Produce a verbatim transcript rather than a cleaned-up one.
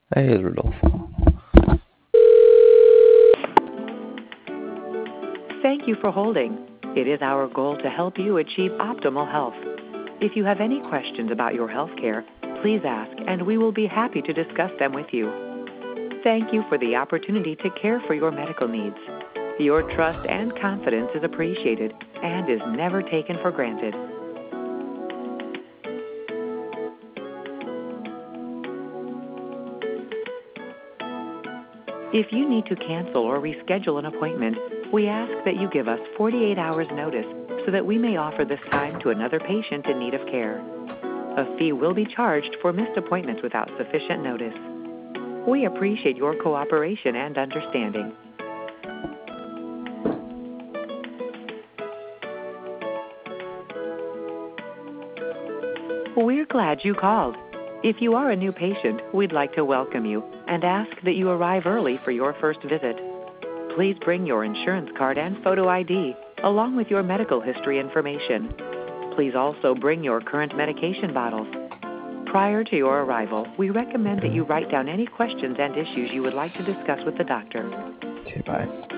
Hey, Rodolfo. Thank you for holding. It is our goal to help you achieve optimal health. If you have any questions about your health care, please ask and we will be happy to discuss them with you. Thank you for the opportunity to care for your medical needs. Your trust and confidence is appreciated and is never taken for granted. If you need to cancel or reschedule an appointment, we ask that you give us forty-eight hours notice so that we may offer this time to another patient in need of care. A fee will be charged for missed appointments without sufficient notice. We appreciate your cooperation and understanding. We're glad you called. If you are a new patient, we'd like to welcome you and ask that you arrive early for your first visit. Please bring your insurance card and photo I D, along with your medical history information. Please also bring your current medication bottles. Prior to your arrival, we recommend that you write down any questions and issues you would like to discuss with the doctor. Okay, bye.